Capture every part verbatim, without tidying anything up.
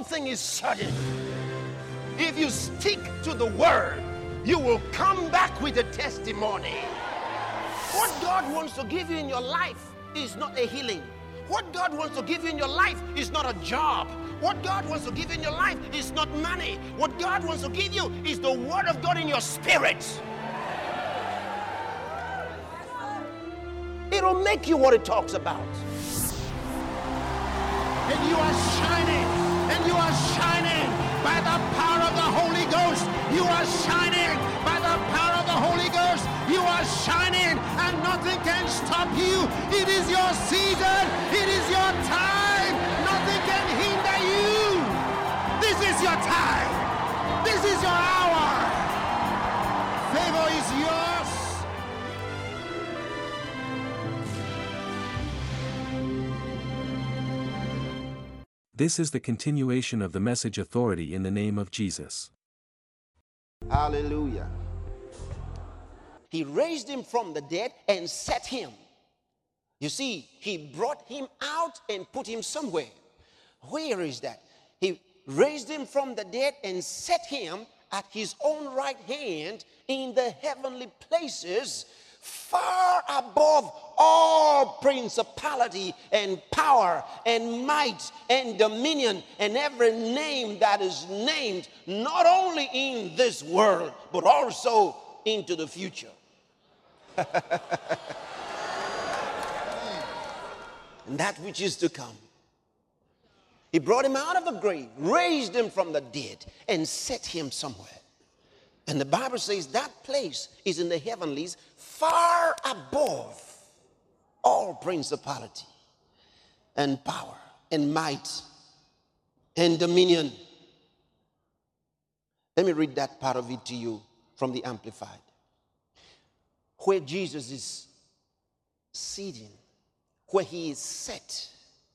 something is certain. If you stick to the word, you will come back with a testimony. What God wants to give you in your life is not a healing. What God wants to give you in your life is not a job. What God wants to give you in your life is not money. What God wants to give you is the word of God in your spirit. It'll make you what it talks about. And you are shining, and you are shining by the power of the Holy Ghost. You are shining by the power of the Holy Ghost. You are shining, and nothing can stop you. It is your season. It is your time. Nothing can hinder you. This is your time. This is your hour. Favor is yours. This is the continuation of the message Authority in the Name of Jesus. Hallelujah. He raised him from the dead and set him. You see, he brought him out and put him somewhere. Where is that? He raised him from the dead and set him at his own right hand in the heavenly places, far above all principality and power and might and dominion and every name that is named, not only in this world, but also into the future. And that which is to come. He brought him out of the grave, raised him from the dead, and set him somewhere. And the Bible says that place is in the heavenlies, far above all principality and power and might and dominion. Let me read that part of it to you from the Amplified. Where Jesus is sitting, where he is set,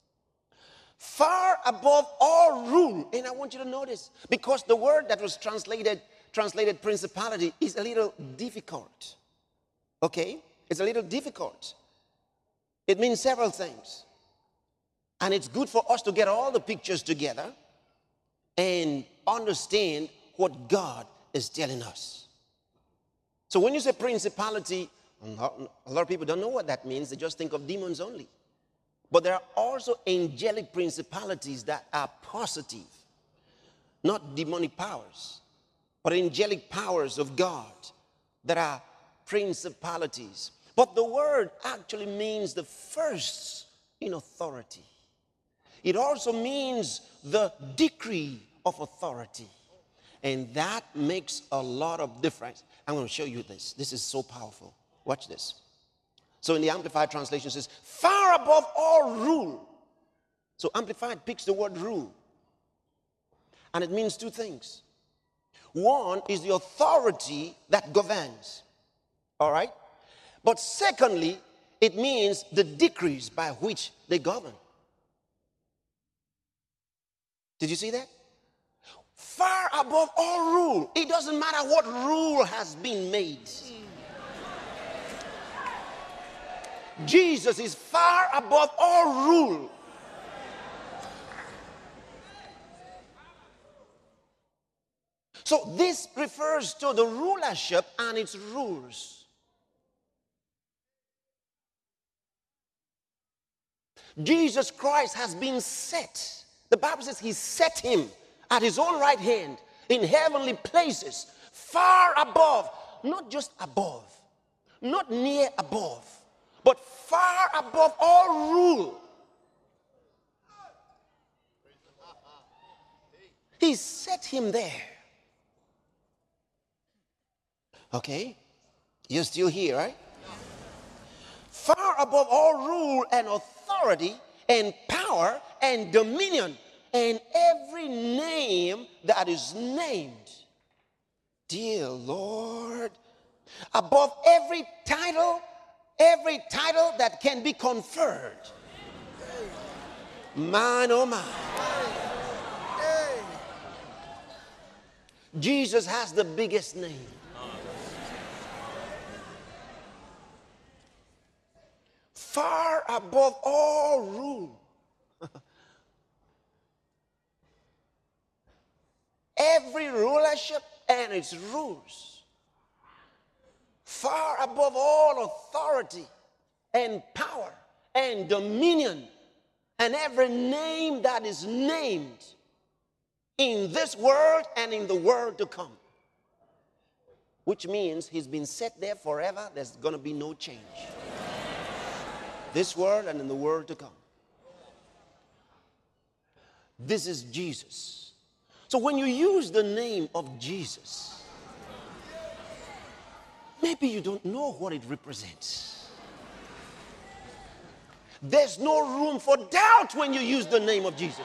far above all rule. And I want you to notice, because the word that was translated translated principality is a little difficult. Okay? It's a little difficult. It means several things. And it's good for us to get all the pictures together and understand what God is telling us. So when you say principality, a lot of people don't know what that means. They just think of demons only. But there are also angelic principalities that are positive, not demonic powers, but angelic powers of God that are principalities. But the word actually means the first in authority. It also means the decree of authority. And that makes a lot of difference. I'm going to show you this. This is so powerful. Watch this. So in the Amplified translation it says, far above all rule. So Amplified picks the word rule. And it means two things. One is the authority that governs. All right? But secondly, it means the decrees by which they govern. Did you see that? Far above all rule. It doesn't matter what rule has been made. Jesus is far above all rule. So this refers to the rulership and its rules. Jesus Christ has been set. The Bible says he set him at his own right hand in heavenly places, far above, not just above, not near above, but far above all rule. He set him there. Okay? You're still here, right? Far above all rule and authority and power and dominion and every name that is named. Dear Lord, above every title, every title that can be conferred. Mine, oh mine. Jesus has the biggest name. Far above all rule. every rulership and its rules, far above all authority and power and dominion and every name that is named in this world and in the world to come. Which means he's been set there forever. There's going to be no change. This world and in the world to come. This is Jesus. So when you use the name of Jesus, maybe you don't know what it represents. There's no room for doubt when you use the name of Jesus.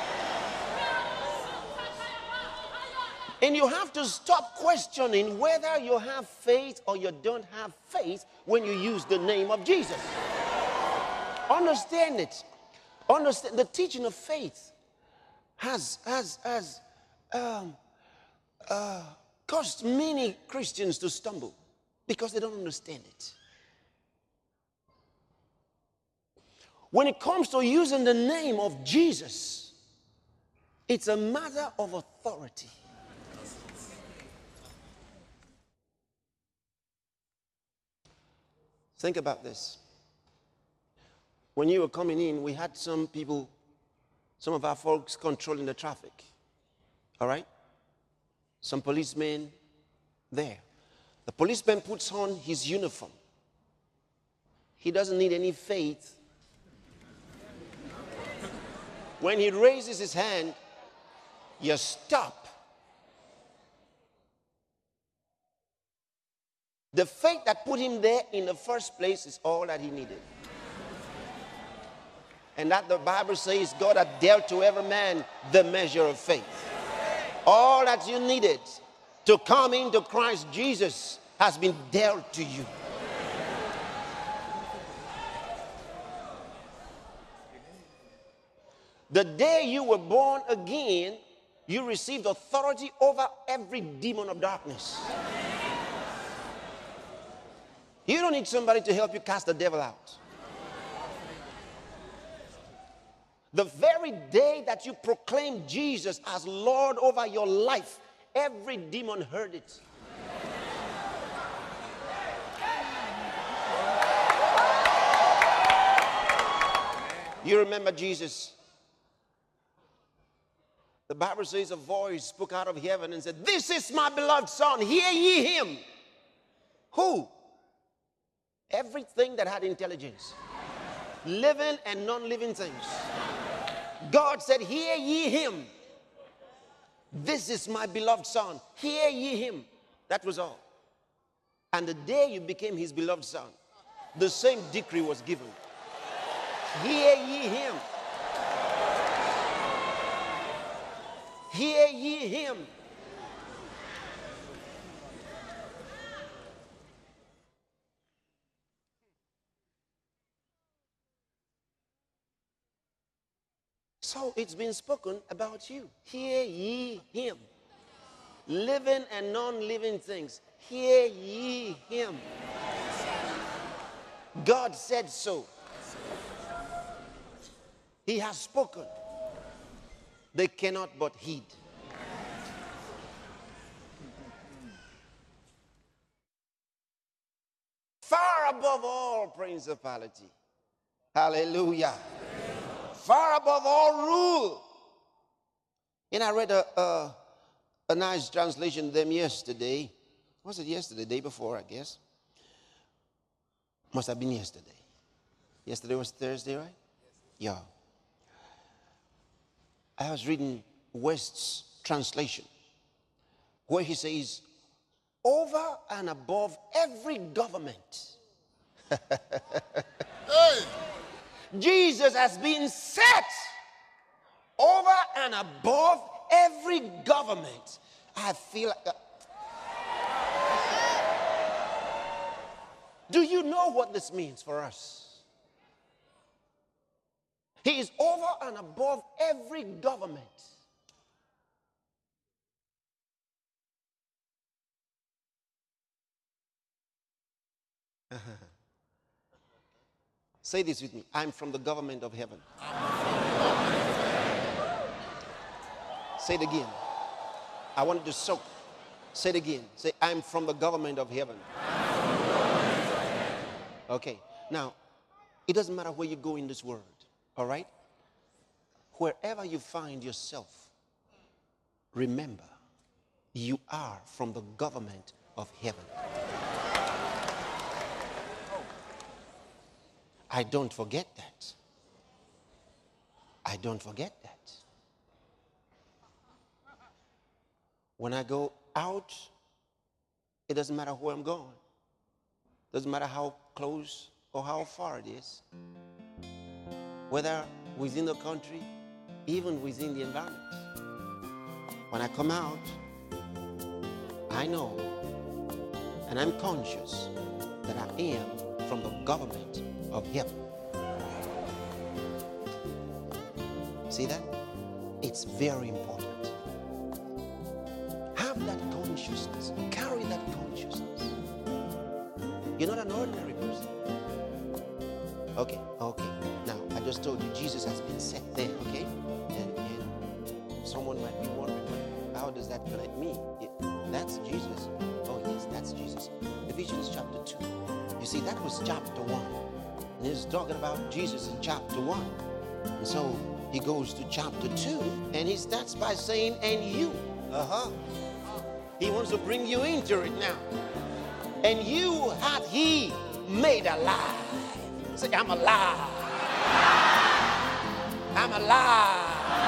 And you have to stop questioning whether you have faith or you don't have faith when you use the name of Jesus. Understand it. Understand the teaching of faith has, has, has um, uh, caused many Christians to stumble because they don't understand it. When it comes to using the name of Jesus, it's a matter of authority. Think about this. When you were coming in, we had some people, some of our folks controlling the traffic. All right? Some policemen there. The policeman puts on his uniform. He doesn't need any faith. When he raises his hand, you stop. The faith that put him there in the first place is all that he needed. And that the Bible says God had dealt to every man the measure of faith. All that you needed to come into Christ Jesus has been dealt to you. The day you were born again, you received authority over every demon of darkness. You don't need somebody to help you cast the devil out. The very day that you proclaim Jesus as Lord over your life, every demon heard it. You remember Jesus? The Bible says a voice spoke out of heaven and said, "This is my beloved Son, hear ye him." Who? Everything that had intelligence, living and non-living things. God said, "Hear ye him. This is my beloved Son, hear ye him." That was all. And the day you became his beloved Son, the same decree was given. Hear ye him. Hear ye him. So it's been spoken about you. Hear ye him. Living and non-living things. Hear ye him. God said so. He has spoken. They cannot but heed. Far above all principality. Hallelujah. Far above all rule. And I read a, a, a nice translation of them yesterday. Was it yesterday? Day before, I guess. Must have been yesterday. Yesterday was Thursday, right? Yeah. I was reading West's translation, where he says, over and above every government, hey. Jesus has been set over and above every government. I feel like... Uh, do you know what this means for us? He is over and above every government. Say this with me. I'm from the government of heaven. Say it again. I want you to soak. Say it again. Say, I'm from the government of heaven. Okay. Now, it doesn't matter where you go in this world. All right? Wherever you find yourself, remember, you are from the government of heaven. I don't forget that. I don't forget that. When I go out, it doesn't matter where I'm going. Doesn't matter how close or how far it is. Whether within the country, even within the environment. When I come out, I know and I'm conscious that I am from the government of heaven. See that? It's very important. Have that consciousness. Carry that consciousness. You're not an ordinary person. Okay, okay. Now, I just told you Jesus has been set there, okay? And, and someone might be wondering, how does that connect me? It, that's Jesus. Oh, yes, that's Jesus. Ephesians chapter two. You see, that was chapter one. And he's talking about Jesus in chapter one. And so he goes to chapter two, and he starts by saying, and you. Uh-huh. He wants to bring you into it now. And you hath he made alive. Say, I'm alive. I'm alive.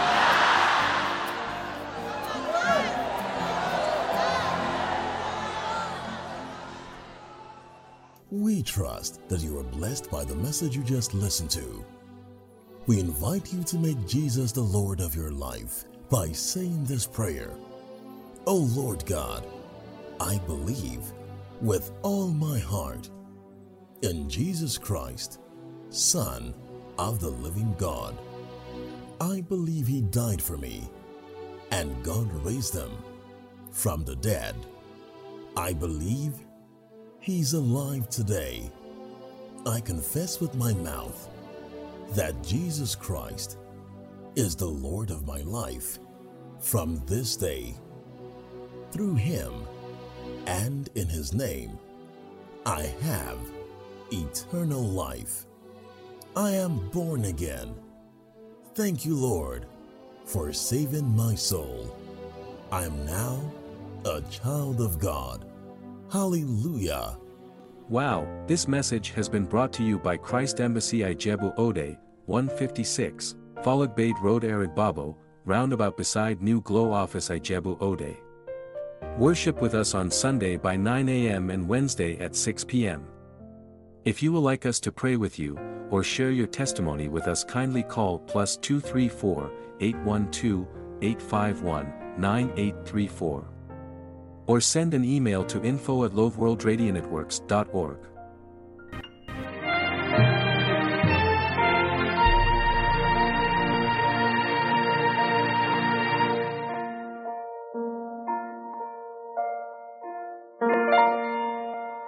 We trust that you are blessed by the message you just listened to. We invite you to make Jesus the Lord of your life by saying this prayer. O Lord God, I believe with all my heart in Jesus Christ, Son of the living God. I believe he died for me and God raised him from the dead. I believe he's alive today. I confess with my mouth that Jesus Christ is the Lord of my life from this day. Through him and in his name, I have eternal life. I am born again. Thank you, Lord, for saving my soul. I am now a child of God. Hallelujah. Wow, this message has been brought to you by Christ Embassy Ijebu Ode, one fifty-six, Folog Bade Road Arigbabo, roundabout beside New Glow Office Ijebu Ode. Worship with us on Sunday by nine a m and Wednesday at six p m If you would like us to pray with you, or share your testimony with us, kindly call plus two three four, eight one two, eight five one, nine eight three four. Or send an email to info at loveworldradionetworks dot org.